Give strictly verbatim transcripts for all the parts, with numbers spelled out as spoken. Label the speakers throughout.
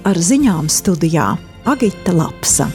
Speaker 1: ar ziņām studijā Agita Lapsa.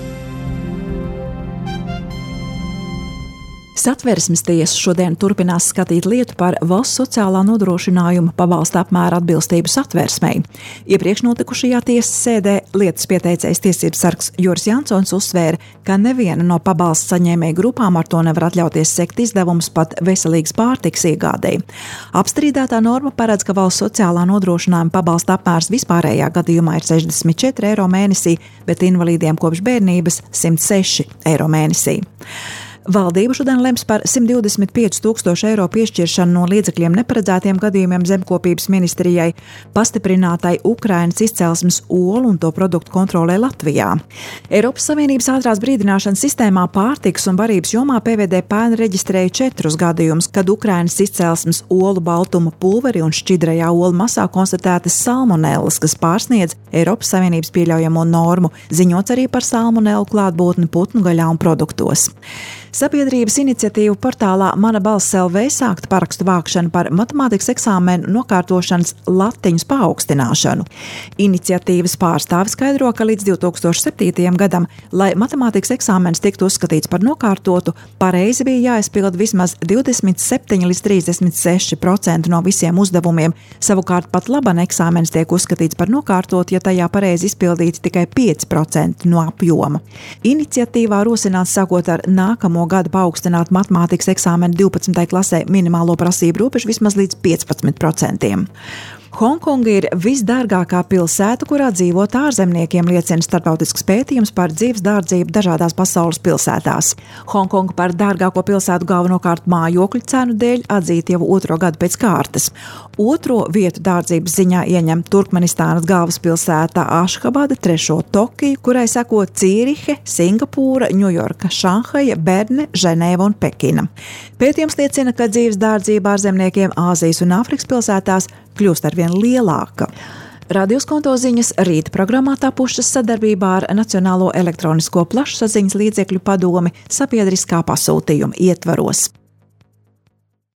Speaker 1: Satversmes tiesa šodien turpinās skatīt lietu par valsts sociālā nodrošinājuma pabalsta apmēra atbilstību Satversmei. Iepriekš notikušajā tiesas sēdē lietas pieteicējs tiesības sargs Juris Jansons uzsvēra, ka neviena no pabalsta saņēmēju grupām ar to nevar atļauties sekt izdevumus pat veselīgas pārtikas iegādēji. Apstrīdētā norma paredz, ka valsts sociālā nodrošinājuma pabalsta apmērs vispārējā gadījumā ir sešdesmit četri eiro mēnesī, bet invalīdiem kopš bērnības simt seši eiro mēnesī. Valdība šodien lems par simt divdesmit pieci tūkstoši eiro piešķiršanu no līdzekļiem neparedzētiem gadījumiem zemkopības ministrijai, pastiprinātai Ukrainas izcelsmes olu un to produktu kontrolē Latvijā. Eiropas Savienības ātrās brīdināšanas sistēmā pārtikas un barības jomā P V D pērn reģistrēja četrus gadījumus, kad Ukrainas izcelsmes olu baltuma pulveri un šķidrajā olu masā konstatētas salmonellas, kas pārsniedz Eiropas Savienības pieļaujamo normu, ziņots arī par salmonellu klātbūtni putnu gaļā un produktos. Sabiedrības iniciatīvu portālā Mana balss L V sākta parakstu vākšana par matemātikas eksāmenu nokārtošanas latiņas paaugstināšanu. Iniciatīvas pārstāvis skaidro, ka līdz divi tūkstoši septītajam gadam, lai matemātikas eksāmens tiktu uzskatīts par nokārtotu, pareizi bija jāizpild vismaz divdesmit septiņi līdz trīsdesmit seši procenti no visiem uzdevumiem. Savukārt pat laban eksāmens tiek uzskatīts par nokārtotu, ja tajā pareizi izpildīti tikai pieci procenti no apjoma. Iniciatīvā rosināts sākot ar nākamo gadu paaugstināt matemātikas eksāmenu divpadsmitajai klasē minimālo prasību robežu vismaz līdz piecpadsmit procentiem. Hongkonga ir visdārgākā pilsēta, kurā dzīvot ārzemniekiem, liecina starptautisks pētījums par dzīves dārdzību dažādās pasaules pilsētās. Hongkonga par dārgāko pilsētu galvenokārt mājokļu cenu dēļ atzīt jau otro gadu pēc kārtas. Otro vietu dārdzības ziņā ieņem Turkmenistānas galvaspilsēta Ašhabada, trešo Tokiju, kurai seko Cīrihe, Singapūra, Ņujorka, Šanhaja, Berne, Ženēva un Pekina. Pētījums liecina, ka dzīves dārdzība ārzemniekiem Āzijas un Āfrikas pilsētās kļūst arvien lielāka. Radio Skonto ziņas rīta programmā tapušas sadarbībā ar Nacionālo elektronisko plašsaziņas līdzekļu padomi sabiedriskā pasūtījuma ietvaros.